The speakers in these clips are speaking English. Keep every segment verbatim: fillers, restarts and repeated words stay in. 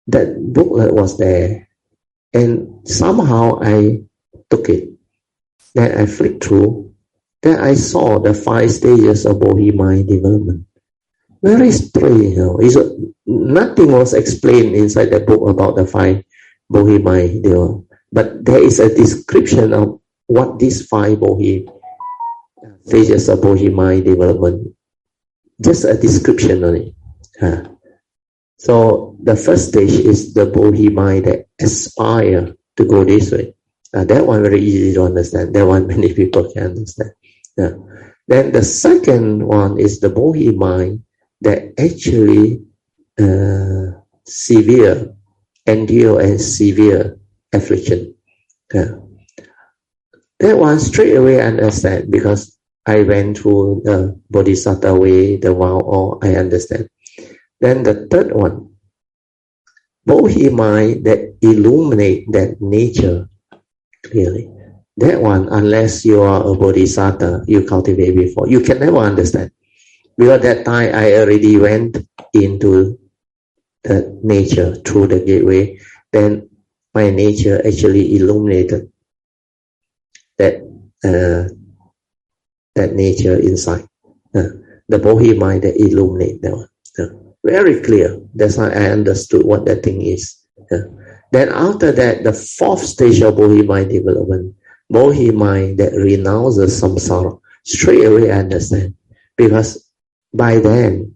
that booklet was there, and somehow I took it. Then I flicked through. Then I saw the five stages of Bodhi mind development. Very strange, you know. It's, nothing was explained inside the book about the five Bodhi mind development. But there is a description of what these five Bodhi stages of Bodhi mind development. Just a description on it. Huh. So the first stage is the Bodhi mind that aspire to go this way. Uh, that one very easy to understand. That one many people can understand. Yeah. Then the second one is the Bodhi mind that actually uh, severe, endure and severe affliction. Yeah. That one straight away I understand because I went through the Bodhisattva way, the vow, or I understand. Then the third one, Bodhi mind that illuminate that nature clearly. That one, unless you are a Bodhisattva, you cultivate before, you can never understand. Because that time I already went into the nature through the gateway, then my nature actually illuminated that uh, that nature inside. Uh, the Bodhi mind that illuminate that one. Uh, very clear. That's how I understood what that thing is. Uh, then after that, the fourth stage of Bodhi mind development, Bodhi mind that renounces samsara. Straight away I understand. Because by then,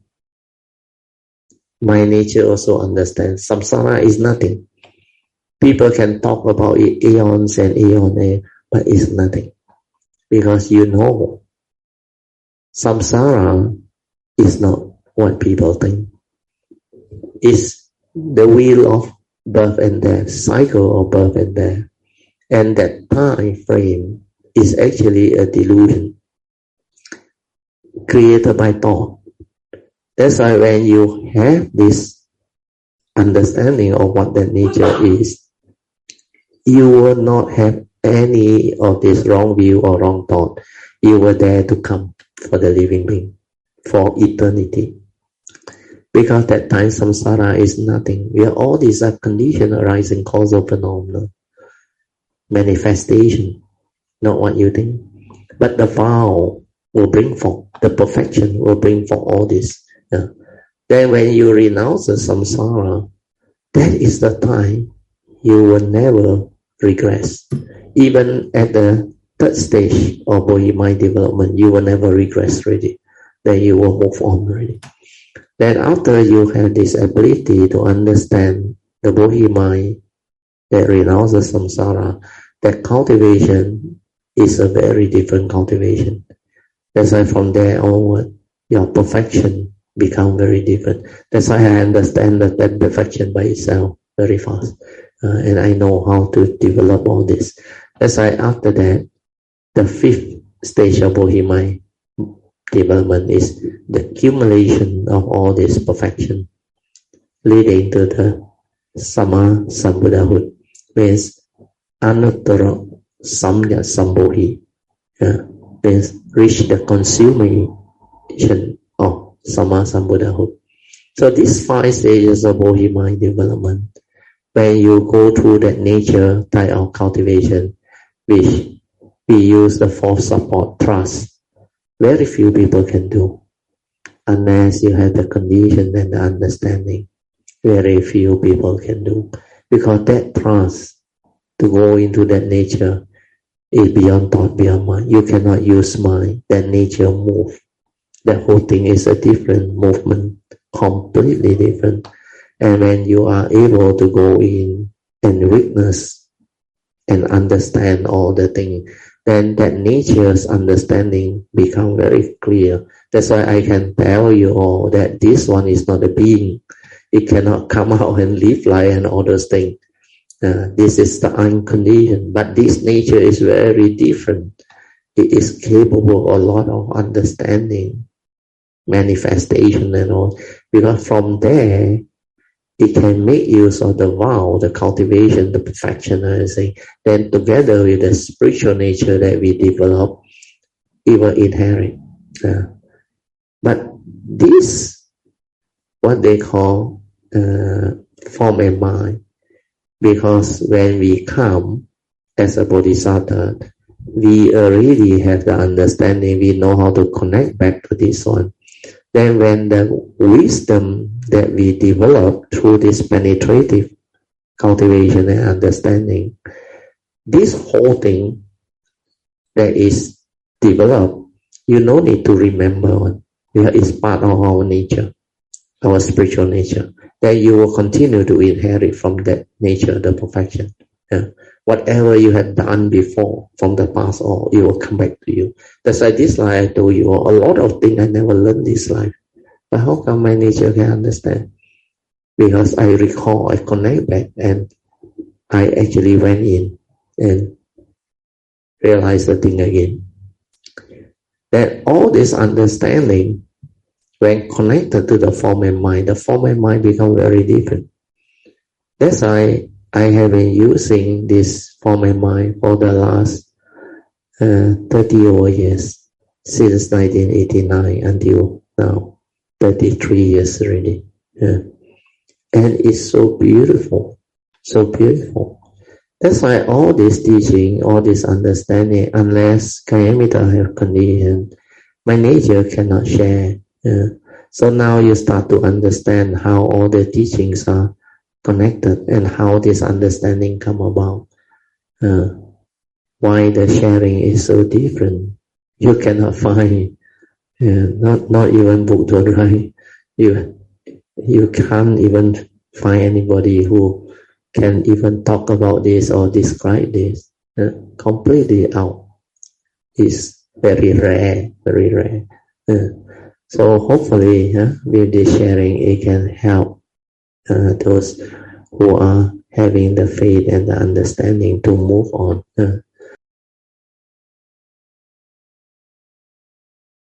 my nature also understands samsara is nothing. People can talk about it eons and eons, but it's nothing. Because you know, samsara is not what people think. It's the wheel of birth and death, cycle of birth and death. And that time frame is actually a delusion created by thought. That's why when you have this understanding of what that nature is, you will not have any of this wrong view or wrong thought. You were there to come for the living being, for eternity. Because that time samsara is nothing. We are all these are conditioned arising causal phenomena. Manifestation, not what you think. But the vow will bring forth, the perfection will bring forth all this. Yeah. Then when you renounce the samsara, that is the time you will never regress. Even at the third stage of Bodhi mind development, you will never regress already. Then you will move on already. Then after you have this ability to understand the Bodhi mind that renounces samsara, that cultivation is a very different cultivation. That's why from there onward, your perfection becomes very different. That's why I understand that, that perfection by itself very fast. Uh, and I know how to develop all this. That's why after that, the fifth stage of Bodhi mind development is the accumulation of all this perfection, leading to the Sama Sambuddhahood, means Anuttara Samya Sambodhi, uh, means reach the consummation of Sama Sambuddhahood. So these five stages of Bodhi mind development, when you go through that nature type of cultivation, which we use the fourth support, trust, very few people can do, unless you have the condition and the understanding. Very few people can do, because that trust to go into that nature is beyond thought, beyond mind. You cannot use mind. That nature move. That whole thing is a different movement, completely different. And when you are able to go in and witness and understand all the things, then that nature's understanding become very clear. That's why I can tell you all that this one is not a being. It cannot come out and live like and all those things. Uh, this is the unconditioned, but this nature is very different. It is capable of a lot of understanding, manifestation and all. Because from there, it can make use of the vow, the cultivation, the perfection, and everything. Then together with the spiritual nature that we develop, it will inherit. Uh, but this, what they call uh, form and mind. Because when we come as a bodhisattva, we already have the understanding, we know how to connect back to this one. Then when the wisdom that we develop through this penetrative cultivation and understanding, this whole thing that is developed, you no need to remember one. It's part of our nature, our spiritual nature. That you will continue to inherit from that nature, the perfection. Yeah. Whatever you have done before from the past, or it will come back to you. That's why this life I told you, a lot of things I never learned this life. But how come my nature can understand? Because I recall, I connect back, and I actually went in and realized the thing again. That all this understanding, when connected to the form and mind, the form and mind become very different. That's why I have been using this form and mind for the last uh, thirty over years, since nineteen eighty-nine until now, thirty-three years already. Yeah. And it's so beautiful, so beautiful. That's why all this teaching, all this understanding, unless Kayamita have condition, my nature cannot share. Yeah. So now you start to understand how all the teachings are connected and how this understanding come about. Uh, why the sharing is so different. You cannot find, uh, not not even book to write. You you can't even find anybody who can even talk about this or describe this. Uh, completely out. It's very rare, very rare. Uh, so hopefully, uh, with this sharing, it can help Uh, those who are having the faith and the understanding to move on. Uh,